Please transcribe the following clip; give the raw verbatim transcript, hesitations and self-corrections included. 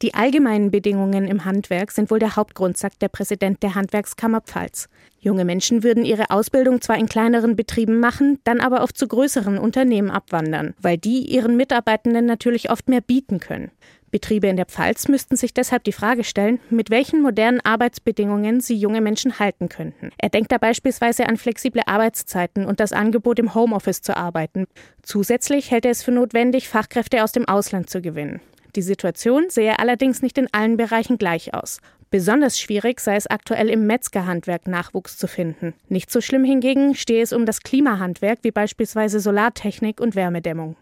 Die allgemeinen Bedingungen im Handwerk sind wohl der Hauptgrund, sagt der Präsident der Handwerkskammer Pfalz. Junge Menschen würden ihre Ausbildung zwar in kleineren Betrieben machen, dann aber oft zu größeren Unternehmen abwandern, weil die ihren Mitarbeitenden natürlich oft mehr bieten können. Betriebe in der Pfalz müssten sich deshalb die Frage stellen, mit welchen modernen Arbeitsbedingungen sie junge Menschen halten könnten. Er denkt da beispielsweise an flexible Arbeitszeiten und das Angebot, im Homeoffice zu arbeiten. Zusätzlich hält er es für notwendig, Fachkräfte aus dem Ausland zu gewinnen. Die Situation sehe allerdings nicht in allen Bereichen gleich aus. Besonders schwierig sei es aktuell im Metzgerhandwerk Nachwuchs zu finden. Nicht so schlimm hingegen stehe es um das Klimahandwerk wie beispielsweise Solartechnik und Wärmedämmung.